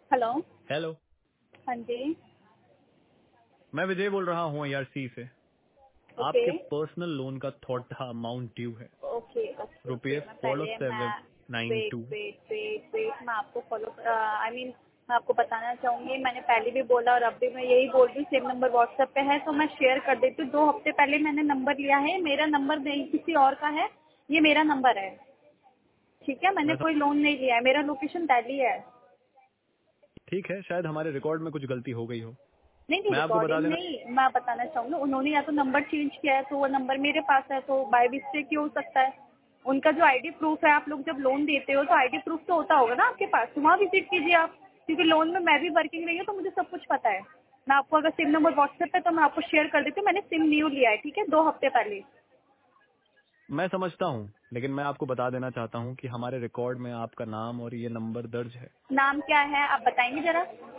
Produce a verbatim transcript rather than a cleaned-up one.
Hello. Hello. हाँ जी। मैं विजय बोल रहा हूँ आईआरसी से। ओके आपके पर्सनल लोन का थोड़ा अमाउंट ड्यू है, ओके ओके रुपये ओके मैं फोर पहले मैं seven nine wait two wait wait wait मैं आपको फॉलो आई मीन मैं आपको बताना चाहूंगी। मैंने पहले भी बोला और अब भी मैं यही बोल रही हूँ, सेम नंबर व्हाट्सएप पे है तो मैं शेयर कर देती हूँ। दो हफ्ते पहले मैंने नंबर लिया है, मेरा नंबर नहीं किसी और का है, ये मेरा नंबर है। ठीक है, मैंने मैं कोई लोन नहीं लिया है, मेरा लोकेशन दिल्ली है। ठीक है, शायद हमारे रिकॉर्ड में कुछ गलती हो गई हो। नहीं नहीं मैं आपको बता रिकॉर्डिंग देना। नहीं, मैं बताना चाहूंगी उन्होंने या तो नंबर चेंज किया है तो वो नंबर मेरे पास है, तो बाय मिस्टेक ही हो सकता है। उनका जो आईडी प्रूफ है, आप लोग जब लोन देते हो तो आईडी प्रूफ तो होता होगा ना आपके पास, तो वहाँ विजिट कीजिए आप, क्योंकि लोन में मैं भी वर्किंग रही हूँ तो मुझे सब कुछ पता है। मैं आपको अगर सिम नंबर व्हाट्सएप पे तो मैं आपको शेयर कर देती हूँ। मैंने सिम न्यू लिया है, ठीक है, दो हफ्ते पहले। मैं समझता हूँ, लेकिन मैं आपको बता देना चाहता हूँ कि हमारे रिकॉर्ड में आपका नाम और ये नंबर दर्ज है। नाम क्या है आप बताएंगे जरा।